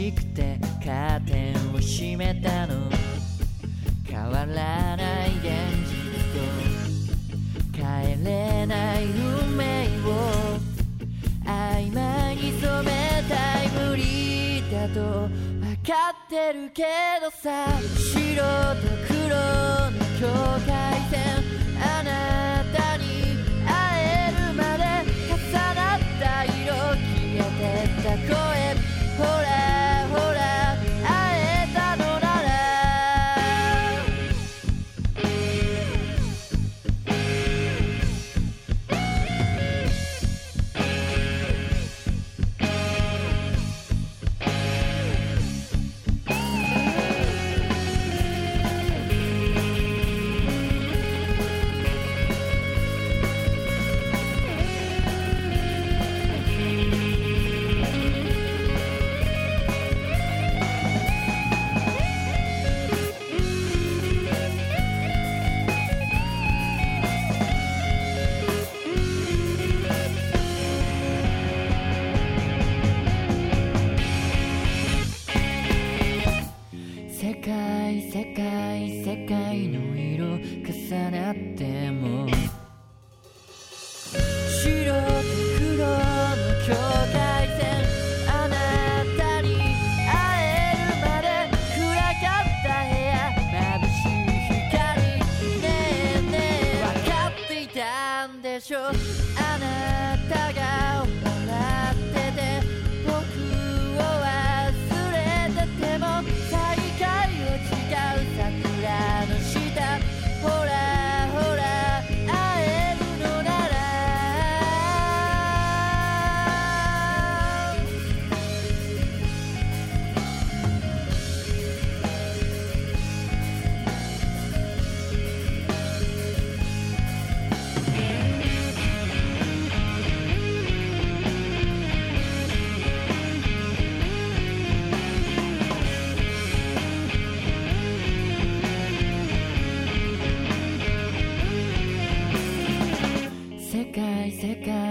しくてカーテンを閉めたの。変わらない現実と帰れない運命を曖昧に染めたい。無理だと分かってるけどさ、白と黒の境界線、あなたに会えるまで重なった色、消えてった声、ほらほら会えたのなら。世界の色重なっても、白と黒の境界線、あなたに会えるまで暗かった部屋、眩しい光、ねえねえ分かっていたんでしょ。あなたが笑ってて僕を忘れてても、再会を誓う桜の下、ほらほら会えるのなら。世界